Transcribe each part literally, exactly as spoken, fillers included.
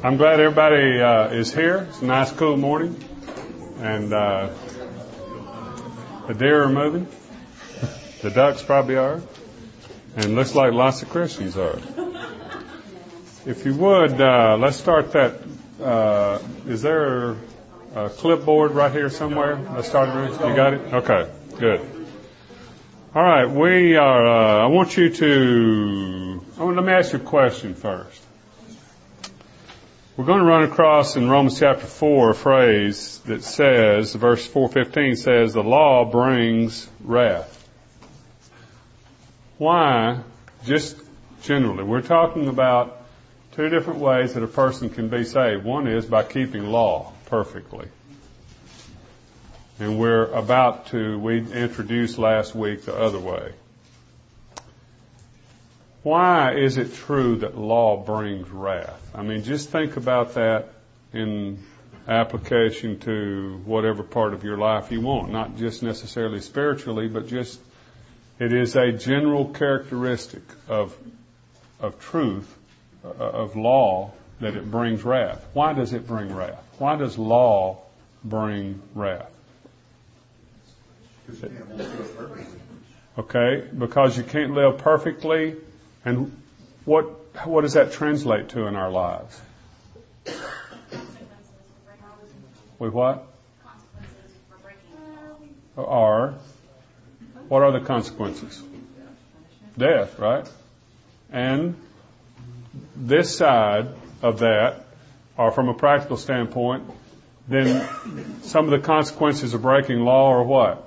I'm glad everybody uh, is here. It's a nice, cool morning, and uh, the deer are moving. The ducks probably are, and looks like lots of Christians are. If you would, uh, let's start that. Uh, is there a clipboard right here somewhere? Let's start it. You got it? Okay, good. All right, we are. Uh, I want you to. Oh, let me ask you a question first. We're going to run across in Romans chapter four a phrase that says, verse four fifteen says, the law brings wrath. Why? Just generally, we're talking about two different ways that a person can be saved. One is by keeping law perfectly. And we're about to, we introduced last week the other way. Why is it true that law brings wrath? I mean, just think about that in application to whatever part of your life you want, not just necessarily spiritually, but just it is a general characteristic of of truth, uh, of law, that it brings wrath. Why does it bring wrath? Why does law bring wrath? Okay, because you can't live perfectly. And what what does that translate to in our lives? With what? Are. What are the consequences? Death, right? And this side of that, or from a practical standpoint, then some of the consequences of breaking law are what?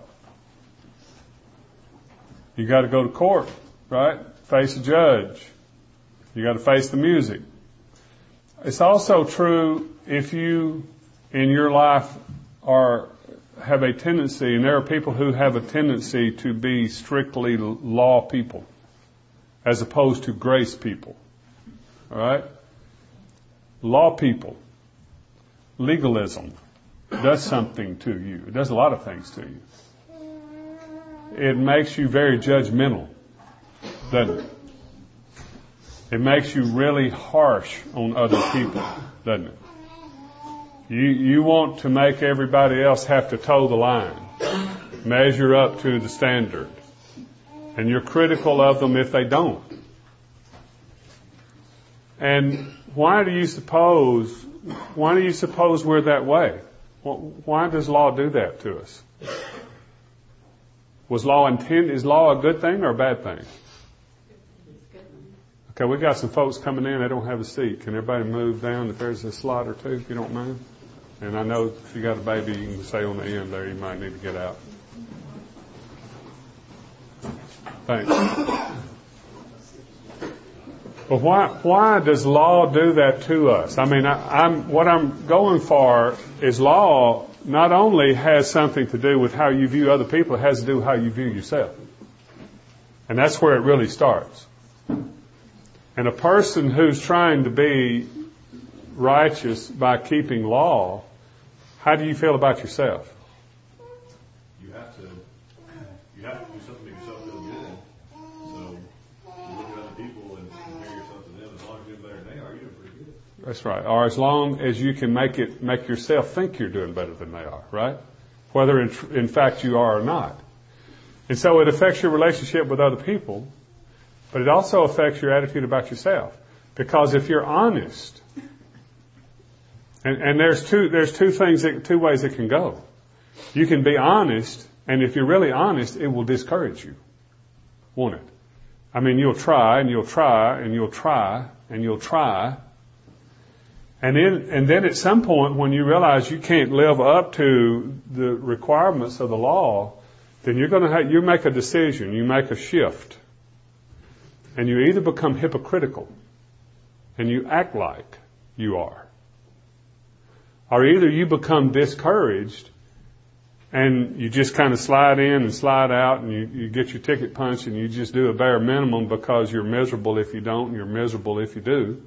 You got to go to court, right? Face a judge. You got to face the music. It's also true if you, in your life, are have a tendency, and there are people who have a tendency to be strictly law people, as opposed to grace people. All right? Law people, legalism, does something to you. It does a lot of things to you. It makes you very judgmental. Doesn't it? It makes you really harsh on other people, doesn't it? You you want to make everybody else have to toe the line, measure up to the standard, and you're critical of them if they don't. And why do you suppose? Why do you suppose we're that way? Why does law do that to us? Was law intent? Is law a good thing or a bad thing? Okay, we got some folks coming in. They don't have a seat. Can everybody move down if there's a slot or two, if you don't mind? And I know if you got a baby, you can stay on the end there. You might need to get out. Thanks. Well, why why does law do that to us? I mean, I, I'm what I'm going for is law not only has something to do with how you view other people, it has to do with how you view yourself. And that's where it really starts. And a person who's trying to be righteous by keeping law, how do you feel about yourself? You have to, you have to do something to make yourself feel good. So you look at other people and compare yourself to them. As long as you're doing better than they are, you're doing pretty good. That's right. Or as long as you can make it, make yourself think you're doing better than they are, right? Whether in, in fact you are or not. And so it affects your relationship with other people. But it also affects your attitude about yourself. Because if you're honest, and, and there's two there's two things that, two ways it can go. You can be honest, and if you're really honest, it will discourage you, won't it? I mean, you'll try and you'll try and you'll try and you'll try, and then and then at some point when you realize you can't live up to the requirements of the law, then you're going to have, you make a decision, you make a shift. And you either become hypocritical and you act like you are, or either you become discouraged and you just kind of slide in and slide out and you, you get your ticket punched and you just do a bare minimum because you're miserable if you don't and you're miserable if you do.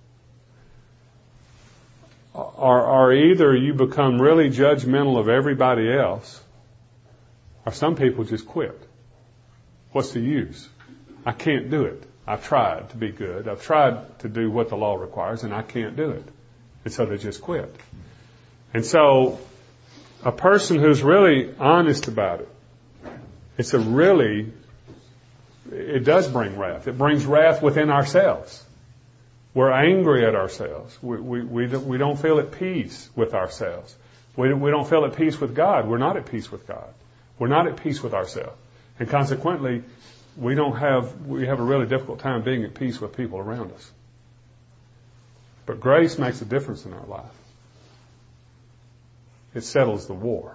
Or, or either you become really judgmental of everybody else, or some people just quit. What's the use? I can't do it. I've tried to be good. I've tried to do what the law requires, and I can't do it. And so they just quit. And so a person who's really honest about it, it's a really, it does bring wrath. It brings wrath within ourselves. We're angry at ourselves. We, we, we, don't, we don't feel at peace with ourselves. We, we don't feel at peace with God. We're not at peace with God. We're not at peace with ourselves. And consequently, we don't have, we have a really difficult time being at peace with people around us. But grace makes a difference in our life. It settles the war.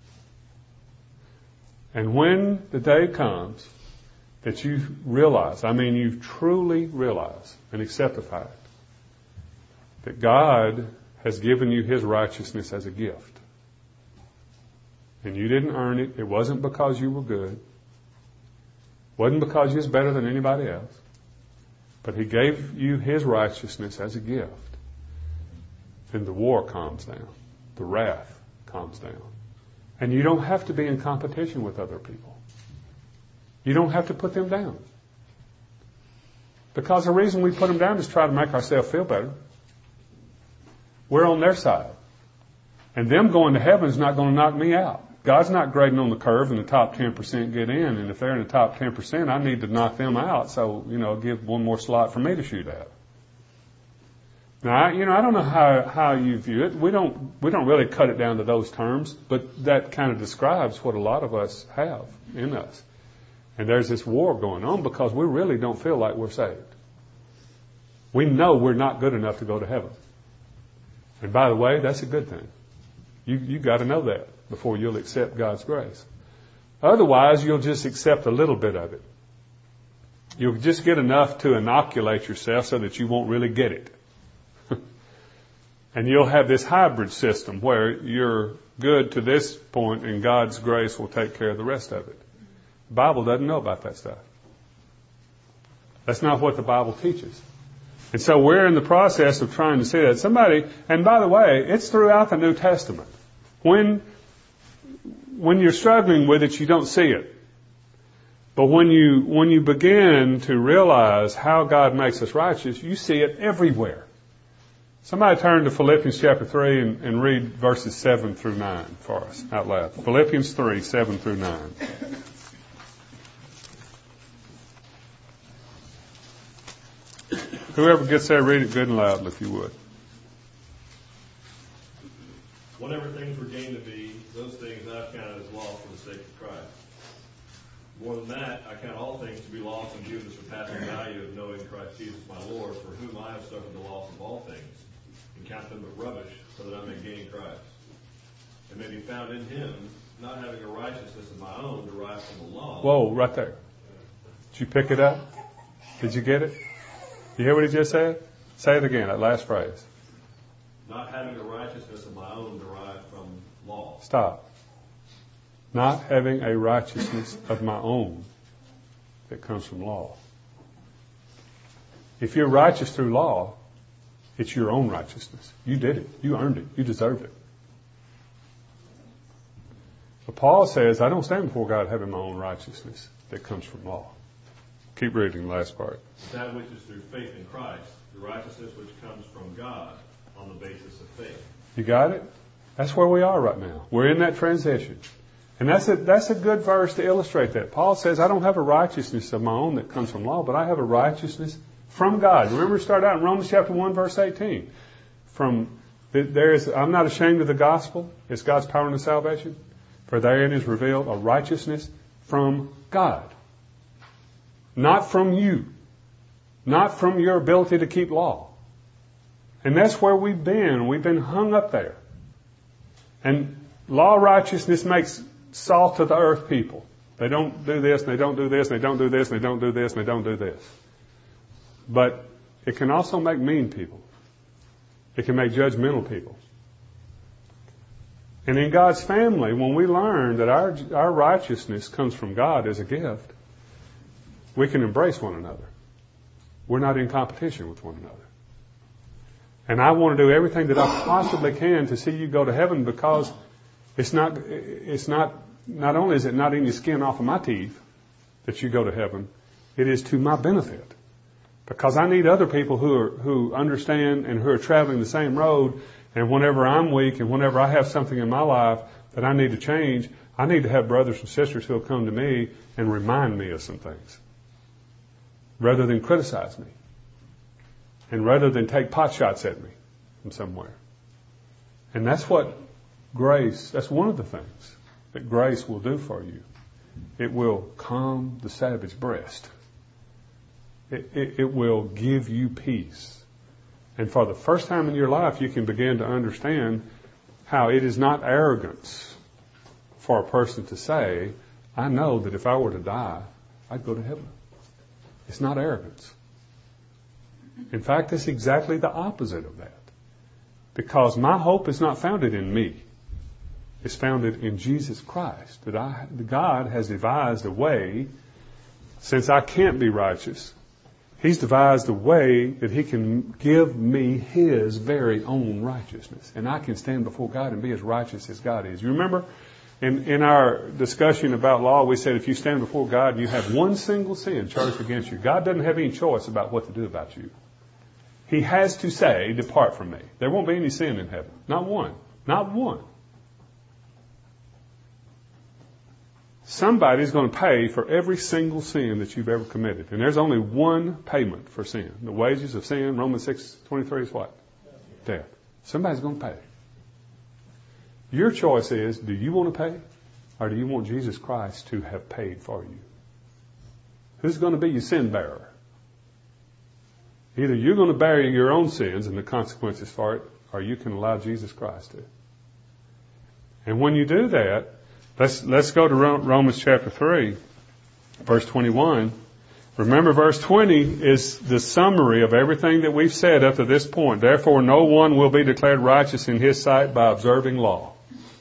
And when the day comes that you realize, I mean you truly realize and accept the fact that God has given you His righteousness as a gift. And you didn't earn it. It wasn't because you were good. It wasn't because you was better than anybody else. But He gave you His righteousness as a gift. Then the war calms down. The wrath calms down. And you don't have to be in competition with other people. You don't have to put them down. Because the reason we put them down is to try to make ourselves feel better. We're on their side. And them going to heaven is not going to knock me out. God's not grading on the curve and the top ten percent get in. And if they're in the top ten percent, I need to knock them out. So, you know, give one more slot for me to shoot at. Now, I, you know, I don't know how, how you view it. We don't, we don't really cut it down to those terms, but that kind of describes what a lot of us have in us. And there's this war going on because we really don't feel like we're saved. We know we're not good enough to go to heaven. And by the way, that's a good thing. You, you got to know that before you'll accept God's grace. Otherwise, you'll just accept a little bit of it. You'll just get enough to inoculate yourself so that you won't really get it. And you'll have this hybrid system where you're good to this point and God's grace will take care of the rest of it. The Bible doesn't know about that stuff. That's not what the Bible teaches. And so we're in the process of trying to see that. Somebody, and by the way, it's throughout the New Testament. When, when you're struggling with it, you don't see it. But when you, when you begin to realize how God makes us righteous, you see it everywhere. Somebody turn to Philippians chapter three and, and read verses seven through nine for us out loud. Philippians three, seven through nine. Whoever gets there, read it good and loud if you would. Whatever things were gained to be, those things I've counted as loss for the sake of Christ. More than that, I count all things to be lost in view of the surpassing value of knowing Christ Jesus my Lord, for whom I have suffered the loss of all things, and count them but rubbish, so that I may gain Christ, and may be found in Him, not having a righteousness of my own derived from the law. Whoa, right there. Did you pick it up? Did you get it? You hear what he just said? Say it again, that last phrase. Not having a righteousness of my own derived from law. Stop. Not having a righteousness of my own that comes from law. If you're righteous through law, it's your own righteousness. You did it. You earned it. You deserved it. But Paul says, I don't stand before God having my own righteousness that comes from law. Keep reading the last part. That which is through faith in Christ, the righteousness which comes from God on the basis of faith. You got it? That's where we are right now. We're in that transition. And that's a, that's a good verse to illustrate that. Paul says, I don't have a righteousness of my own that comes from law, but I have a righteousness from God. Remember, we started out in Romans chapter one, verse eighteen. From there is, I'm not ashamed of the gospel. It's God's power unto salvation. For therein is revealed a righteousness from God. Not from you. Not from your ability to keep law. And that's where we've been. We've been hung up there. And law righteousness makes salt of the earth people. They don't do this, and they don't do this, and they don't do this, and they don't do this, and they don't do this. But it can also make mean people. It can make judgmental people. And in God's family, when we learn that our, our righteousness comes from God as a gift, we can embrace one another. We're not in competition with one another. And I want to do everything that I possibly can to see you go to heaven, because it's not, it's not, not only is it not eating the skin off of my teeth that you go to heaven, it is to my benefit. Because I need other people who are, who understand and who are traveling the same road. And whenever I'm weak and whenever I have something in my life that I need to change, I need to have brothers and sisters who will come to me and remind me of some things. Rather than criticize me. And rather than take pot shots at me from somewhere. And that's what grace, that's one of the things that grace will do for you. It will calm the savage breast. It, it, it will give you peace. And for the first time in your life, you can begin to understand how it is not arrogance for a person to say, I know that if I were to die, I'd go to heaven. It's not arrogance. In fact, it's exactly the opposite of that. Because my hope is not founded in me. It's founded in Jesus Christ. That I, that God has devised a way, since I can't be righteous, He's devised a way that He can give me His very own righteousness. And I can stand before God and be as righteous as God is. You remember in, in our discussion about law, we said if you stand before God and you have one single sin charged against you, God doesn't have any choice about what to do about you. He has to say, depart from me. There won't be any sin in heaven. Not one. Not one. Somebody's going to pay for every single sin that you've ever committed. And there's only one payment for sin. The wages of sin, Romans six twenty-three is what? Death. Somebody's going to pay. Your choice is, do you want to pay? Or do you want Jesus Christ to have paid for you? Who's going to be your sin bearer? Either you're going to bear your own sins and the consequences for it, or you can allow Jesus Christ to. And when you do that, let's let's go to Romans chapter three, verse twenty-one. Remember, verse twenty is the summary of everything that we've said up to this point. Therefore, no one will be declared righteous in His sight by observing law.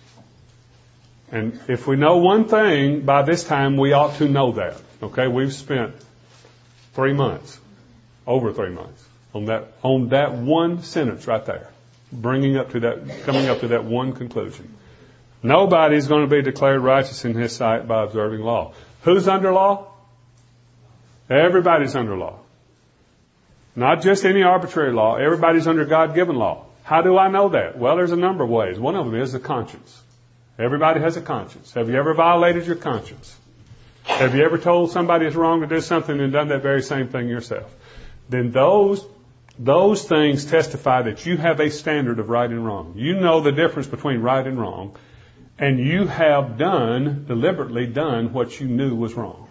And if we know one thing, by this time we ought to know that. Okay, we've spent three months. Over three months on that on that one sentence right there, bringing up to that, coming up to that one conclusion. Nobody's going to be declared righteous in His sight by observing law. Who's under law? Everybody's under law. Not just any arbitrary law. Everybody's under God-given law. How do I know that? Well, there's a number of ways. One of them is the conscience. Everybody has a conscience. Have you ever violated your conscience? Have you ever told somebody it's wrong to do something and done that very same thing yourself? Then those those things testify that you have a standard of right and wrong. You know the difference between right and wrong, and you have done, deliberately done, what you knew was wrong.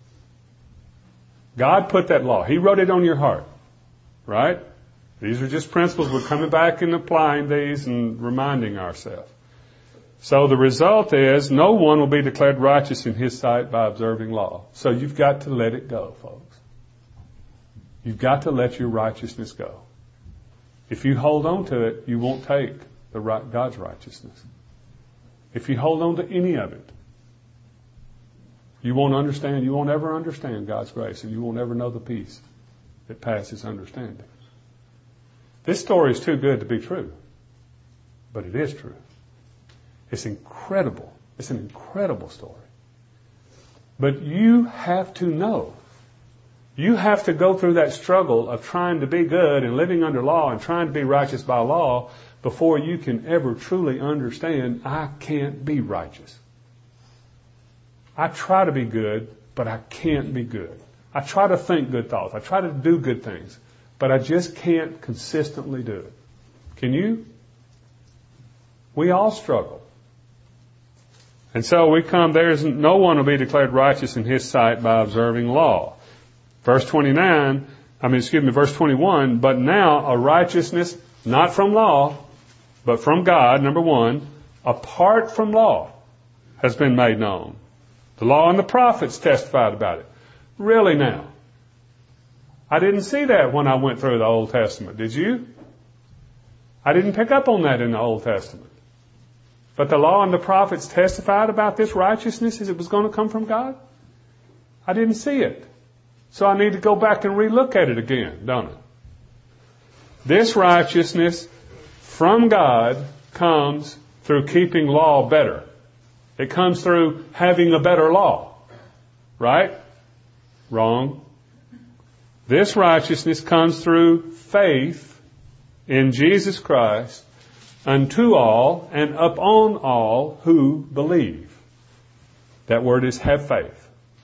God put that law. He wrote it on your heart, right? These are just principles. We're coming back and applying these and reminding ourselves. So the result is no one will be declared righteous in His sight by observing law. So you've got to let it go, folks. You've got to let your righteousness go. If you hold on to it, you won't take the right, God's righteousness. If you hold on to any of it, you won't understand, you won't ever understand God's grace, and you won't ever know the peace that passes understanding. This story is too good to be true, but it is true. It's incredible. It's an incredible story. But you have to know. You have to go through that struggle of trying to be good and living under law and trying to be righteous by law before you can ever truly understand, I can't be righteous. I try to be good, but I can't be good. I try to think good thoughts. I try to do good things, but I just can't consistently do it. Can you? We all struggle. And so we come, there is no one will be declared righteous in His sight by observing law. Verse twenty-nine, I mean, excuse me, verse twenty-one, but now a righteousness not from law, but from God, number one, apart from law, has been made known. The law and the prophets testified about it. Really now? I didn't see that when I went through the Old Testament. Did you? I didn't pick up on that in the Old Testament. But the law and the prophets testified about this righteousness as it was going to come from God? I didn't see it. So I need to go back and relook at it again, don't I? This righteousness from God comes through keeping law better. It comes through having a better law. Right? Wrong. This righteousness comes through faith in Jesus Christ unto all and upon all who believe. That word is have faith.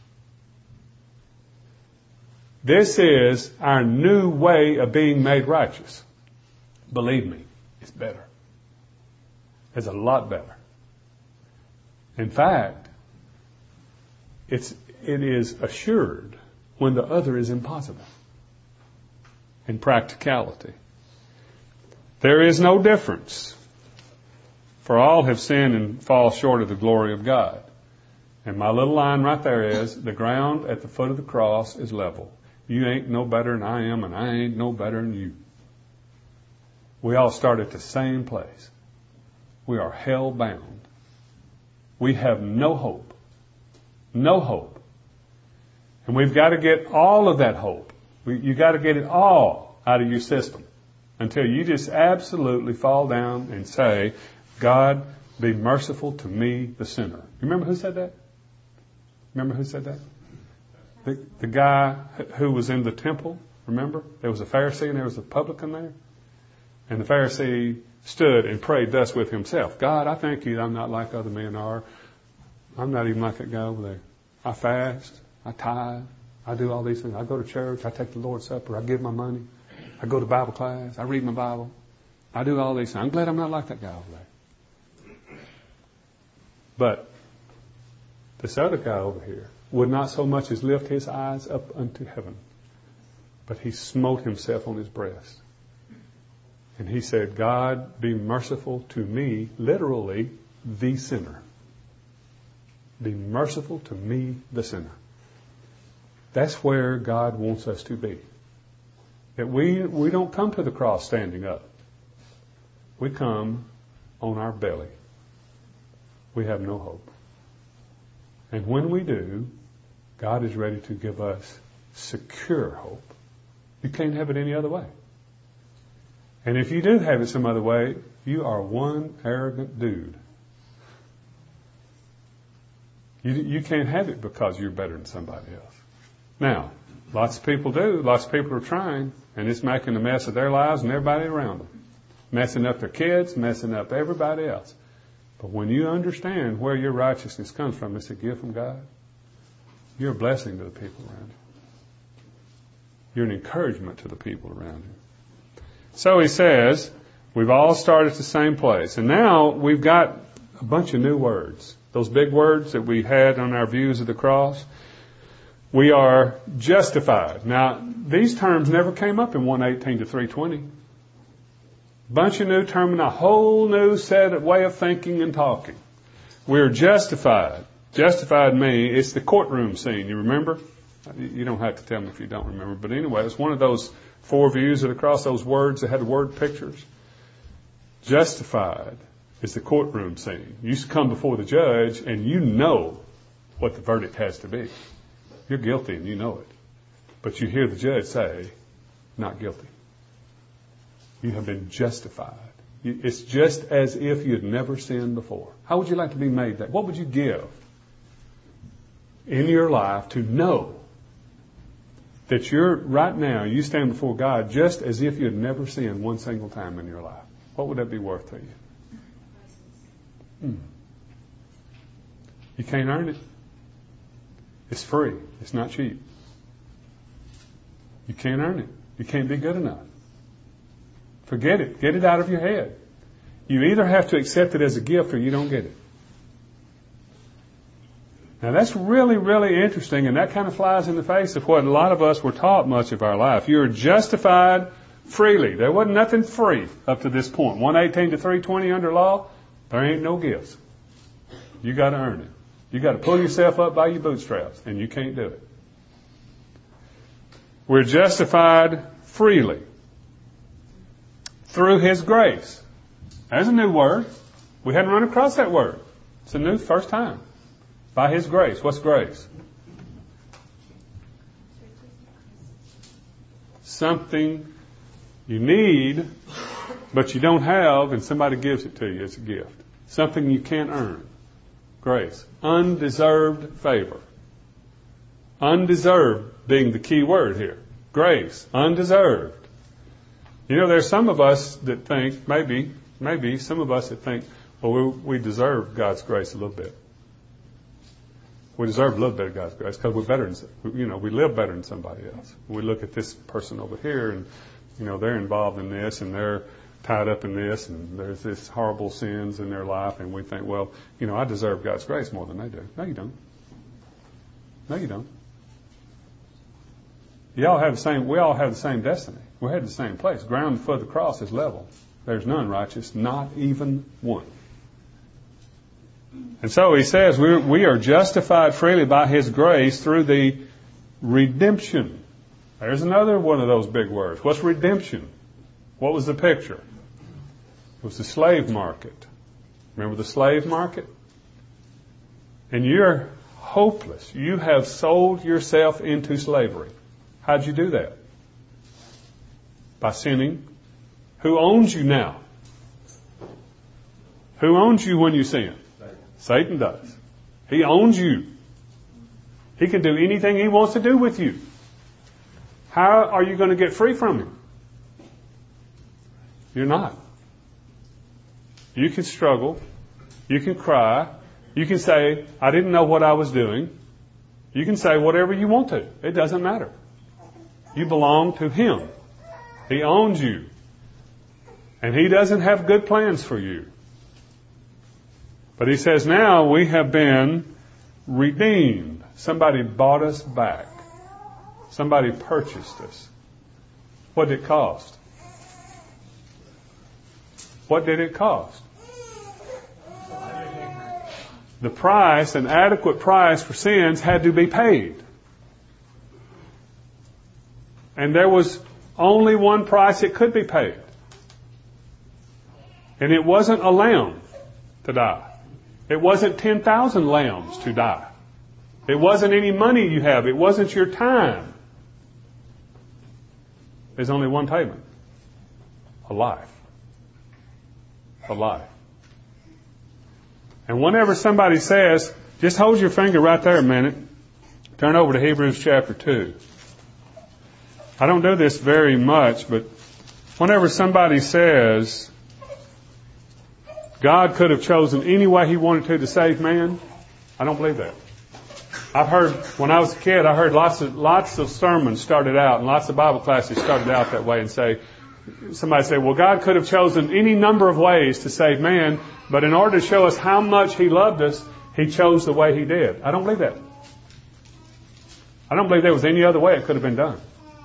This is our new way of being made righteous. Believe me, it's better. It's a lot better. In fact, it's, it is assured when the other is impossible. In practicality. There is no difference. For all have sinned and fall short of the glory of God. And my little line right there is, the ground at the foot of the cross is level. You ain't no better than I am, and I ain't no better than you. We all start at the same place. We are hell bound. We have no hope. No hope. And we've got to get all of that hope. We, you got to get it all out of your system until you just absolutely fall down and say, God, be merciful to me, the sinner. You remember who said that? Remember who said that? The, the guy who was in the temple, remember? There was a Pharisee and there was a publican there. And the Pharisee stood and prayed thus with himself. God, I thank you that I'm not like other men are. I'm not even like that guy over there. I fast. I tithe. I do all these things. I go to church. I take the Lord's Supper. I give my money. I go to Bible class. I read my Bible. I do all these things. I'm glad I'm not like that guy over there. But this other guy over here would not so much as lift his eyes up unto heaven, but he smote himself on his breast. And he said, God, be merciful to me, literally, the sinner. Be merciful to me, the sinner. That's where God wants us to be. That we, we don't come to the cross standing up. We come on our belly. We have no hope. And when we do, God is ready to give us secure hope. You can't have it any other way. And if you do have it some other way, you are one arrogant dude. You, you can't have it because you're better than somebody else. Now, lots of people do. Lots of people are trying, and it's making a mess of their lives and everybody around them. Messing up their kids, messing up everybody else. But when you understand where your righteousness comes from, it's a gift from God. You're a blessing to the people around you. You're an encouragement to the people around you. So he says, we've all started at the same place. And now we've got a bunch of new words. Those big words that we had on our views of the cross. We are justified. Now, these terms never came up in one eighteen to three twenty. Bunch of new terms, a whole new set of way of thinking and talking. We're justified. Justified me, it's the courtroom scene. You remember? You don't have to tell me if you don't remember. But anyway, it's one of those four views of the cross, those words that had word pictures. Justified is the courtroom scene. You used to come before the judge and you know what the verdict has to be. You're guilty and you know it. But you hear the judge say, not guilty. You have been justified. It's just as if you'd never sinned before. How would you like to be made that? What would you give in your life to know that you're right now, you stand before God just as if you had never sinned one single time in your life? What would that be worth to you? Hmm. You can't earn it. It's free. It's not cheap. You can't earn it. You can't be good enough. Forget it. Get it out of your head. You either have to accept it as a gift or you don't get it. Now that's really, really interesting, and that kind of flies in the face of what a lot of us were taught much of our life. You're justified freely. There wasn't nothing free up to this point. one eighteen to three twenty under law, there ain't no gifts. You got to earn it. You got to pull yourself up by your bootstraps, and you can't do it. We're justified freely through His grace. There's a new word. We hadn't run across that word. It's a new first time. By His grace. What's grace? Something you need, but you don't have, and somebody gives it to you. It's a gift. Something you can't earn. Grace. Undeserved favor. Undeserved being the key word here. Grace. Undeserved. You know, there's some of us that think, maybe, maybe, some of us that think, well, we, we deserve God's grace a little bit. We deserve a little bit of God's grace because we're better than, you know, we live better than somebody else. We look at this person over here and, you know, they're involved in this and they're tied up in this and there's this horrible sins in their life and we think, well, you know, I deserve God's grace more than they do. No, you don't. No, you don't. You all have the same, we all have the same destiny. We're headed to the same place. Ground foot of the cross is level. There's none righteous, not even one. And so he says we we are justified freely by his grace through the redemption. There's another one of those big words. What's redemption? What was the picture? It was the slave market. Remember the slave market? And you're hopeless. You have sold yourself into slavery. How'd you do that? By sinning. Who owns you now? Who owns you when you sin? Satan does. He owns you. He can do anything he wants to do with you. How are you going to get free from him? You're not. You can struggle. You can cry. You can say, I didn't know what I was doing. You can say whatever you want to. It doesn't matter. You belong to him. He owns you. And he doesn't have good plans for you. But he says now we have been redeemed. Somebody bought us back. Somebody purchased us. What did it cost? What did it cost? The price, an adequate price for sins had to be paid. And there was only one price it could be paid. And it wasn't a lamb to die. It wasn't ten thousand lambs to die. It wasn't any money you have. It wasn't your time. There's only one payment. A life. A life. And whenever somebody says, just hold your finger right there a minute. Turn over to Hebrews chapter two. I don't do this very much, but whenever somebody says, God could have chosen any way he wanted to to save man, I don't believe that. I've heard, when I was a kid, I heard lots of, lots of sermons started out and lots of Bible classes started out that way and say, somebody say, well, God could have chosen any number of ways to save man, but in order to show us how much he loved us, he chose the way he did. I don't believe that. I don't believe there was any other way it could have been done.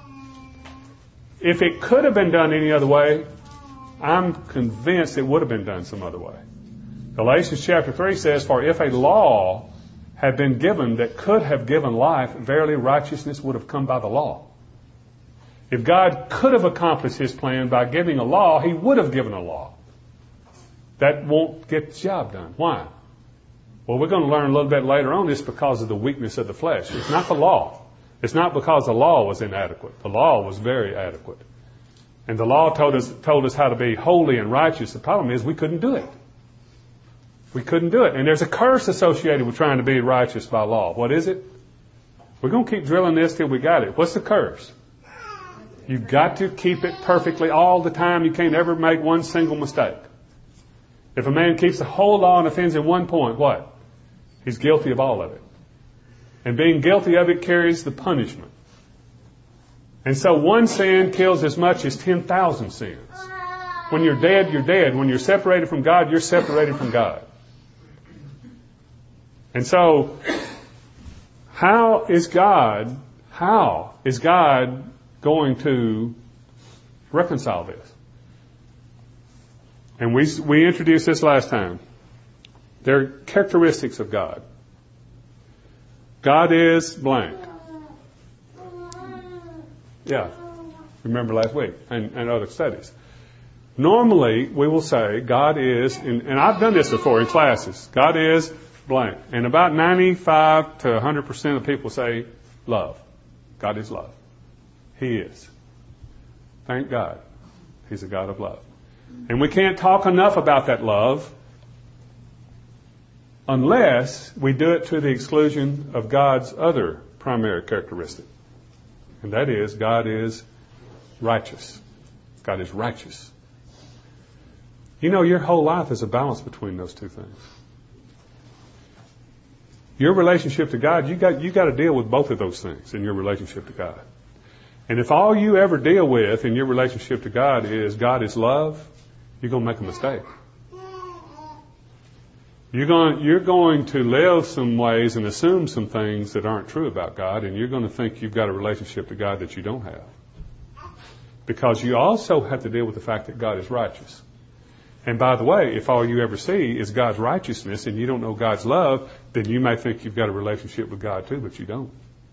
If it could have been done any other way, I'm convinced it would have been done some other way. Galatians chapter three says, for if a law had been given that could have given life, verily righteousness would have come by the law. If God could have accomplished his plan by giving a law, he would have given a law. That won't get the job done. Why? Well, we're going to learn a little bit later on this because of the weakness of the flesh. It's not the law. It's not because the law was inadequate. The law was very adequate. And the law told us, told us how to be holy and righteous. The problem is we couldn't do it. We couldn't do it. And there's a curse associated with trying to be righteous by law. What is it? We're going to keep drilling this till we got it. What's the curse? You've got to keep it perfectly all the time. You can't ever make one single mistake. If a man keeps the whole law and offends in one point, what? He's guilty of all of it. And being guilty of it carries the punishment. And so one sin kills as much as ten thousand sins. When you're dead, you're dead. When you're separated from God, you're separated from God. And so, how is God, how is God going to reconcile this? And we we introduced this last time. There are characteristics of God. God is blank. Yeah, remember last week and, and other studies. Normally, we will say God is, and, and I've done this before in classes, God is blank. And about ninety-five to one hundred percent of people say love. God is love. He is. Thank God. He's a God of love. And we can't talk enough about that love unless we do it to the exclusion of God's other primary characteristic. And that is, God is righteous. God is righteous. You know, your whole life is a balance between those two things. Your relationship to God, you got you got to deal with both of those things in your relationship to God. And if all you ever deal with in your relationship to God is God is love, you're going to make a mistake. You're going, you're going to live some ways and assume some things that aren't true about God, and you're going to think you've got a relationship to God that you don't have. Because you also have to deal with the fact that God is righteous. And by the way, if all you ever see is God's righteousness and you don't know God's love, then you may think you've got a relationship with God too, but you don't.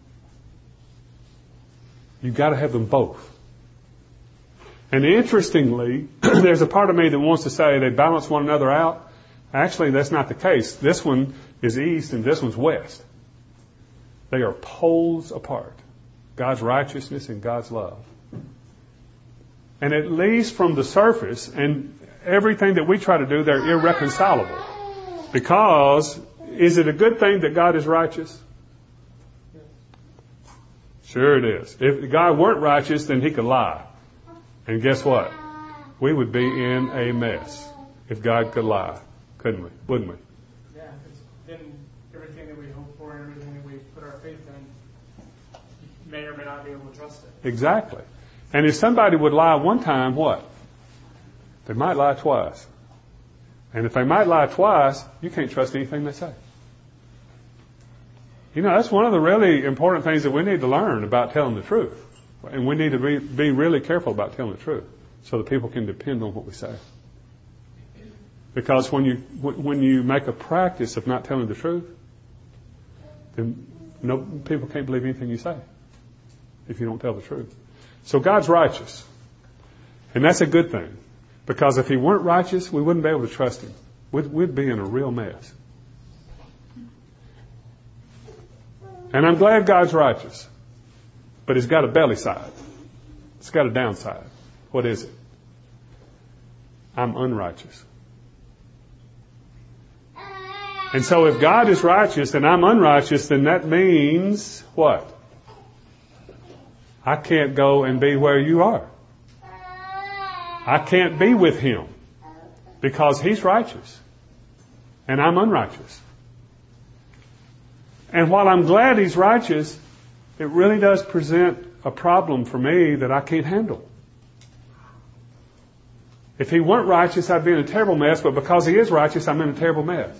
You've got to have them both. And interestingly, there's a part of me that wants to say they balance one another out. Actually, that's not the case. This one is east and this one's west. They are poles apart. God's righteousness and God's love. And at least from the surface, and everything that we try to do, they're irreconcilable. Because, is it a good thing that God is righteous? Sure it is. If God weren't righteous, then He could lie. And guess what? We would be in a mess if God could lie, couldn't we? Wouldn't we? Yeah, because then everything that we hope for and everything that we put our faith in, may or may not be able to trust it. Exactly. And if somebody would lie one time, what? They might lie twice. And if they might lie twice, you can't trust anything they say. You know, that's one of the really important things that we need to learn about telling the truth. And we need to be, be really careful about telling the truth so that people can depend on what we say. Because when you when you make a practice of not telling the truth, then no, people can't believe anything you say if you don't tell the truth. So God's righteous. And that's a good thing. Because if He weren't righteous, we wouldn't be able to trust Him. We'd, we'd be in a real mess. And I'm glad God's righteous. But He's got a belly side. It's got a downside. What is it? I'm unrighteous. And so if God is righteous and I'm unrighteous, then that means what? I can't go and be where you are. I can't be with Him because He's righteous and I'm unrighteous. And while I'm glad He's righteous, it really does present a problem for me that I can't handle. If He weren't righteous, I'd be in a terrible mess, but because He is righteous, I'm in a terrible mess.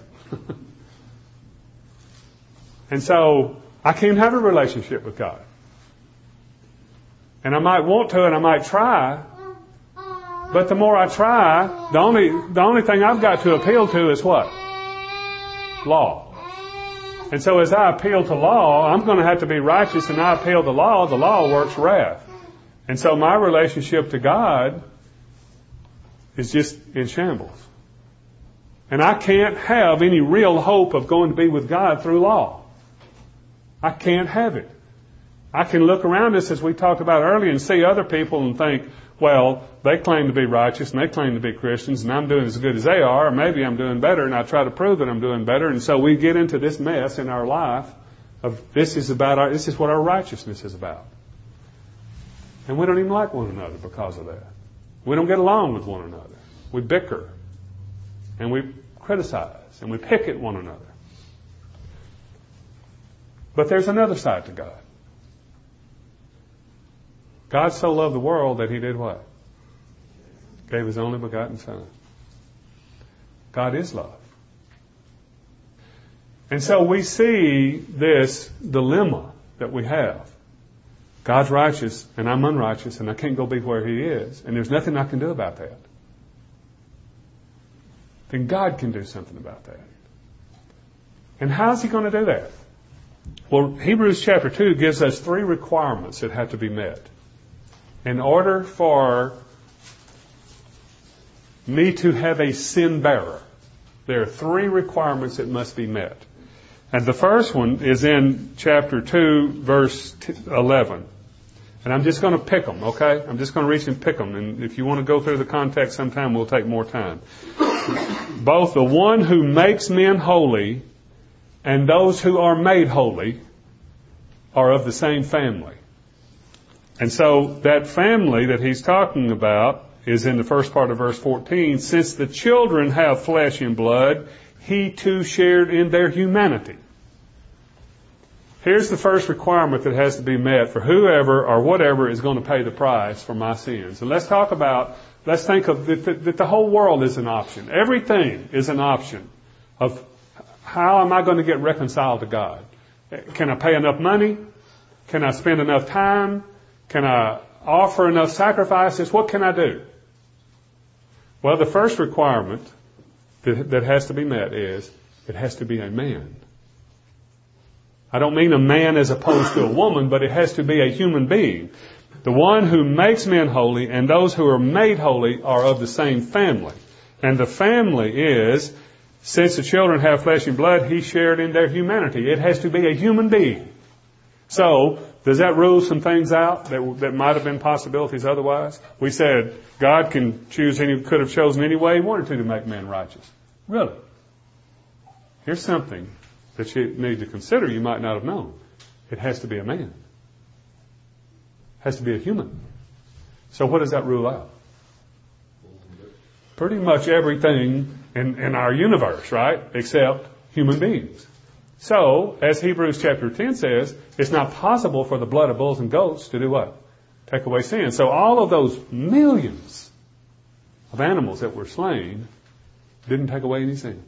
And so, I can't have a relationship with God. And I might want to and I might try, but the more I try, the only, the only thing I've got to appeal to is what? Law. And so as I appeal to law, I'm going to have to be righteous, and I appeal to law, the law works wrath. And so my relationship to God is just in shambles. And I can't have any real hope of going to be with God through law. I can't have it. I can look around us, as we talked about earlier, and see other people and think, well, they claim to be righteous and they claim to be Christians and I'm doing as good as they are, or maybe I'm doing better, and I try to prove that I'm doing better. And so we get into this mess in our life of this is about our, this is what our righteousness is about. And we don't even like one another because of that. We don't get along with one another. We bicker and we criticize and we pick at one another. But there's another side to God. God so loved the world that He did what? Gave His only begotten Son. God is love. And so we see this dilemma that we have. God's righteous and I'm unrighteous and I can't go be where He is. And there's nothing I can do about that. Then God can do something about that. And how's He going to do that? Well, Hebrews chapter two gives us three requirements that have to be met. In order for me to have a sin bearer, there are three requirements that must be met. And the first one is in chapter two, verse eleven. And I'm just going to pick them, okay? I'm just going to reach and pick them. And if you want to go through the context sometime, we'll take more time. Both the one who makes men holy and those who are made holy are of the same family. And so that family that he's talking about is in the first part of verse fourteen. Since the children have flesh and blood, he too shared in their humanity. Here's the first requirement that has to be met for whoever or whatever is going to pay the price for my sins. And let's talk about, let's think of that, that the whole world is an option. Everything is an option of how am I going to get reconciled to God? Can I pay enough money? Can I spend enough time? Can I offer enough sacrifices? What can I do? Well, the first requirement that, that has to be met is it has to be a man. I don't mean a man as opposed to a woman, but it has to be a human being. The one who makes men holy and those who are made holy are of the same family. And the family is, since the children have flesh and blood, he shared in their humanity. It has to be a human being. So, does that rule some things out that, that might have been possibilities otherwise? We said God can choose any, could have chosen any way he wanted to to make man righteous. Really? Here's something that you need to consider you might not have known. It has to be a man. It has to be a human. So what does that rule out? Pretty much everything in, in our universe, right? Except human beings. So, as Hebrews chapter ten says, it's not possible for the blood of bulls and goats to do what? Take away sin. So all of those millions of animals that were slain didn't take away any sin.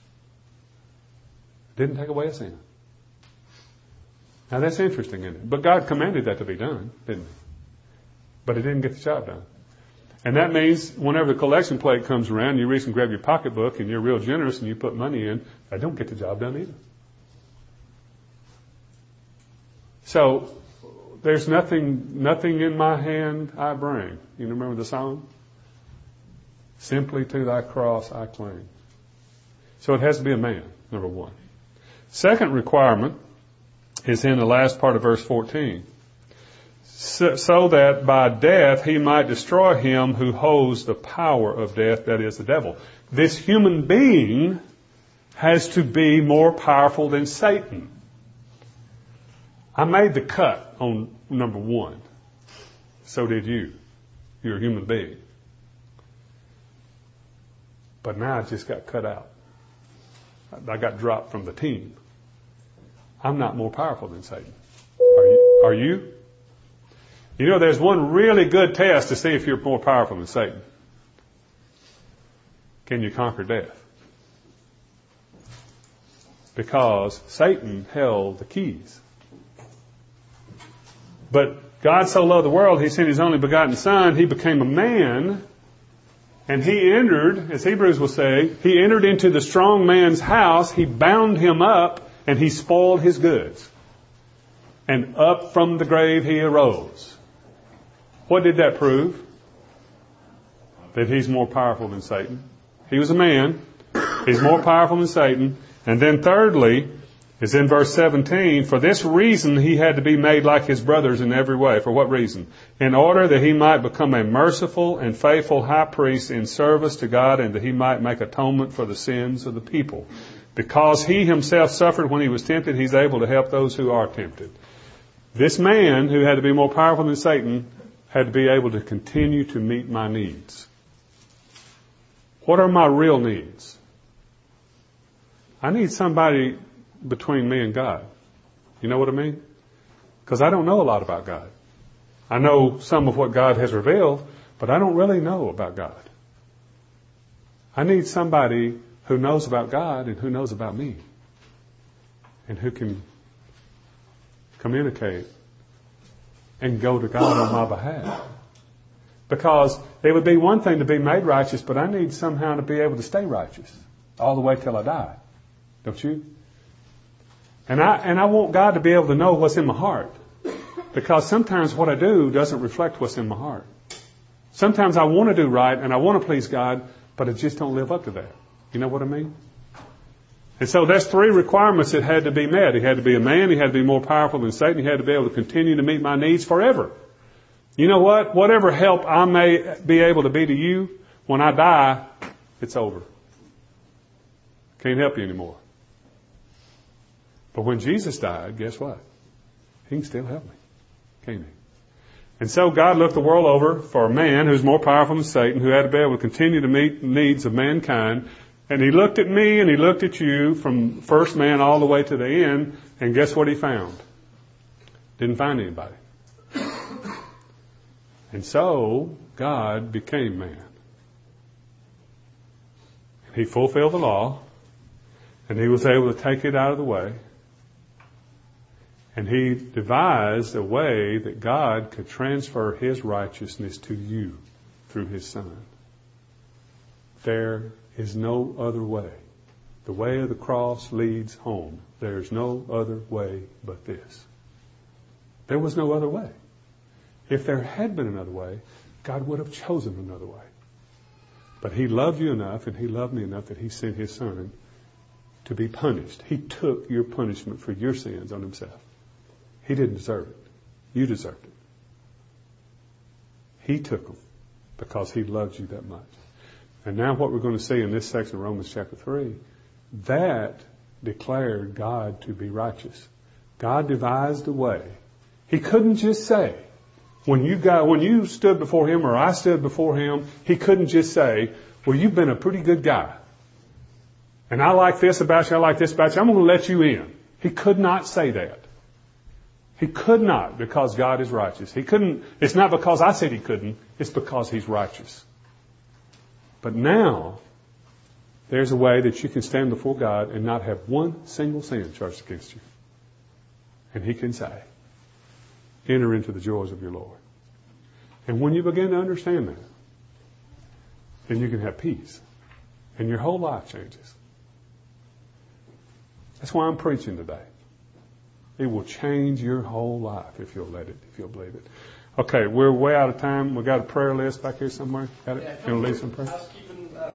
Didn't take away a sin. Now that's interesting, isn't it? But God commanded that to be done, didn't he? But it didn't get the job done. And that means whenever the collection plate comes around, you reach and grab your pocketbook and you're real generous and you put money in, that don't get the job done either. So, there's nothing, nothing in my hand I bring. You remember the song? Simply to thy cross I cling. So it has to be a man, number one. Second requirement is in the last part of verse fourteen. So, so that by death he might destroy him who holds the power of death, that is the devil. This human being has to be more powerful than Satan. I made the cut on number one. So did you. You're a human being. But now I just got cut out. I got dropped from the team. I'm not more powerful than Satan. Are you? Are you? You know, there's one really good test to see if you're more powerful than Satan. Can you conquer death? Because Satan held the keys. But God so loved the world, he sent his only begotten Son. He became a man. And he entered, as Hebrews will say, he entered into the strong man's house. He bound him up and he spoiled his goods. And up from the grave he arose. What did that prove? That he's more powerful than Satan. He was a man. He's more powerful than Satan. And then thirdly, is in verse seventeen, for this reason he had to be made like his brothers in every way. For what reason? In order that he might become a merciful and faithful high priest in service to God, and that he might make atonement for the sins of the people. Because he himself suffered when he was tempted, he's able to help those who are tempted. This man, who had to be more powerful than Satan, had to be able to continue to meet my needs. What are my real needs? I need somebody between me and God. You know what I mean? Because I don't know a lot about God. I know some of what God has revealed, but I don't really know about God. I need somebody who knows about God and who knows about me. And who can communicate and go to God on my behalf. Because it would be one thing to be made righteous, but I need somehow to be able to stay righteous all the way till I die. Don't you? And I, and I want God to be able to know what's in my heart. Because sometimes what I do doesn't reflect what's in my heart. Sometimes I want to do right and I want to please God, but I just don't live up to that. You know what I mean? And so there's three requirements that had to be met. He had to be a man, he had to be more powerful than Satan, he had to be able to continue to meet my needs forever. You know what? Whatever help I may be able to be to you, when I die, it's over. Can't help you anymore. But when Jesus died, guess what? He can still help me. Can't he? And so God looked the world over for a man who's more powerful than Satan, who had to be able to continue to meet the needs of mankind. And he looked at me and he looked at you from first man all the way to the end. And guess what he found? Didn't find anybody. And so God became man. He fulfilled the law. And he was able to take it out of the way. And he devised a way that God could transfer his righteousness to you through his Son. There is no other way. The way of the cross leads home. There's no other way but this. There was no other way. If there had been another way, God would have chosen another way. But he loved you enough and he loved me enough that he sent his Son to be punished. He took your punishment for your sins on himself. He didn't deserve it. You deserved it. He took them because he loved you that much. And now what we're going to see in this section of Romans chapter three, that declared God to be righteous. God devised a way. He couldn't just say, when you got, when you stood before him or I stood before him, he couldn't just say, well, you've been a pretty good guy. And I like this about you, I like this about you, I'm going to let you in. He could not say that. He could not, because God is righteous. He couldn't, it's not because I said he couldn't, it's because he's righteous. But now, there's a way that you can stand before God and not have one single sin charged against you. And he can say, enter into the joys of your Lord. And when you begin to understand that, then you can have peace. And your whole life changes. That's why I'm preaching today. It will change your whole life if you'll let it, if you'll believe it. Okay, we're way out of time. We got a prayer list back here somewhere. Got it? Yeah, you want to lead some prayer?